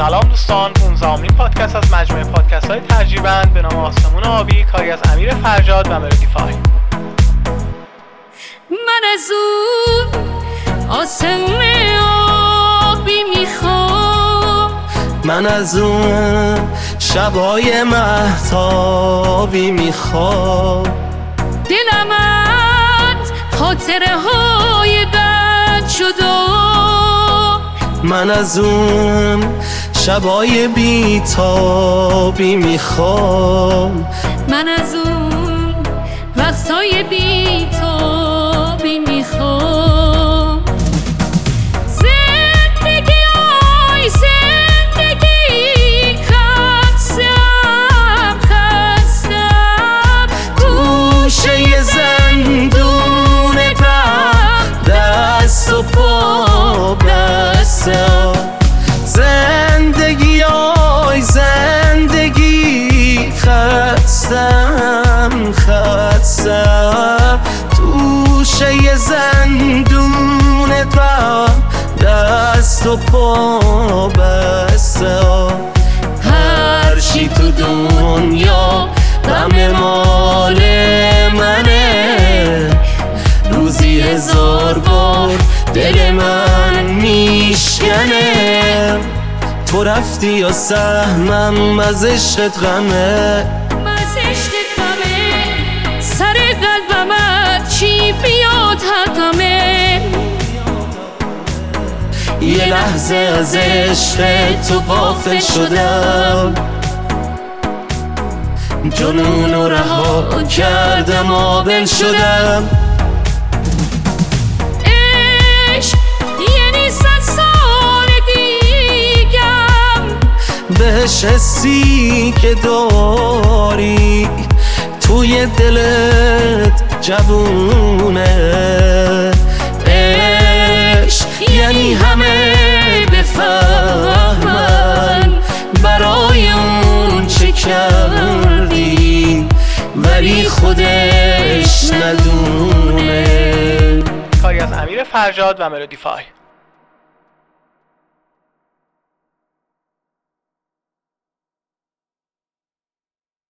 سلام دوستان، 15مین پادکست از مجموعه پادکست های ترجیبند به نام آسمون آبی، کاری از امیر فرجاد و ملودی فای. من از اون آسمون آبی میخوام، من از اون شبای مهتابی میخوام، دلم از خاطره های بد شده، من از اون شبای بیتابی میخوام، من از اون وقتای بیتابی میخوام. زندگی آی زندگی خستم گوشه زندون غم، دست و پا بسته. زندگی آی زندگی خستم توشه زندون غم، دست و پا بسته. هر چی تو دنیا غم مال منه، روزی 1000 بار دل من میشکنه. تو رفتی یا سهمم از عشقت غمه، سر قلبم چی بیاد حقمه. یه لحظه از عشق تو غافل شدم، جنون رو رها کردم آبل شدم. عشق یعنی 100 سال دیگم، بهش حسی که داری توی دلت جوونه. عشق یعنی همه بفهمن برای اون چه کردی، ولی خودش ندونه. کاری از امیر فرجاد و ملودی فای.